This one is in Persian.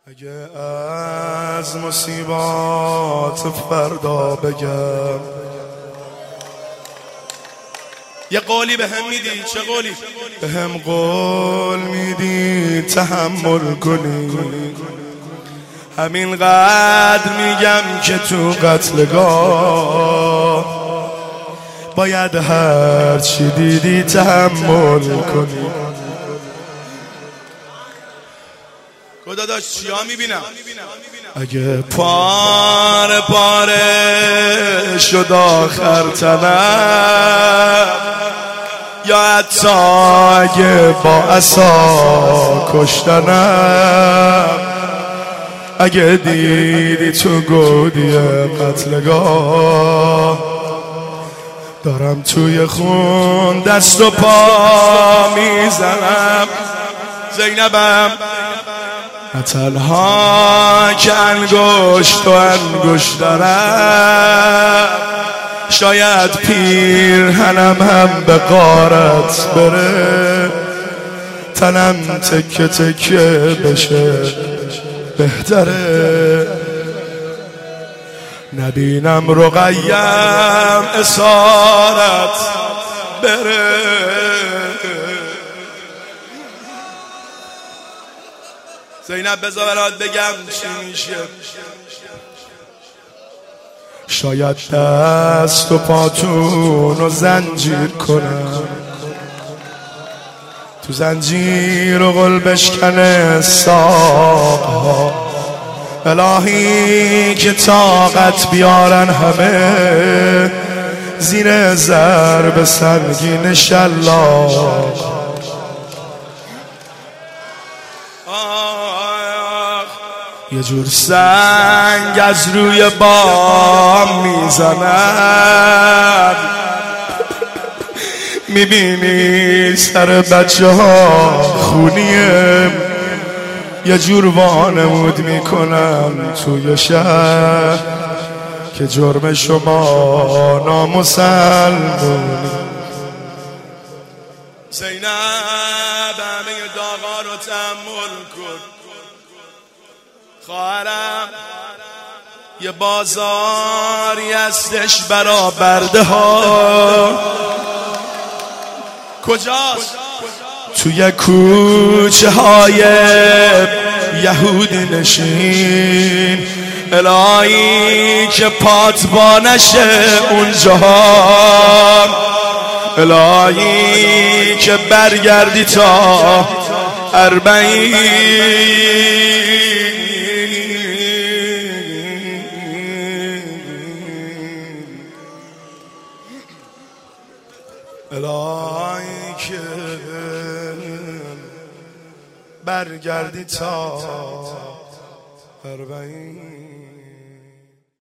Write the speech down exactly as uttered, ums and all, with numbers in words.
اگه از مصیبات فردا بگم یه قولی به هم میدی؟ چه قولی؟ به هم قول میدی تحمل کنی، همینقدر میگم که تو قتلگاه باید هر چی دیدی تحمل کنی. خدا داشت چیا میبینم؟ اگه پاره پاره شد آخر تنم، یا حتی اگه با عصا کشتنم، اگه دیدی تو گودی قتلگاه دارم توی خون دست و پا میزنم، زینبم نه تنها که انگشت و انگشت دارم، شاید پیرهنم هم به غارت بره، تنم تکه تکه بشه بهتره، نبینم رقیم اسارت بره. زینب بذار برات بگم چی میشه. شاید دست و پاتون رو زنجیر کنم، تو زنجیر و قل بشکنه ساقها، الهی که طاقت بیارن همه زیر ضرب سنگین شلاق. یه جور سنگ از روی بام میزنن، میبینی سر بچه ها خونیه، یه جور وانمود میکنم توی شهر که جرم شما نامسلمونی. زینب همه داغا رو تحمل کن خواهرم، یه بازاری هستش برا برده ها. کجاست؟ توی کوچه های یهودی نشین، الهی که پات با نشه اونجا، الهی که برگردی تا اربعین، الهی که برگردی تا اربعین.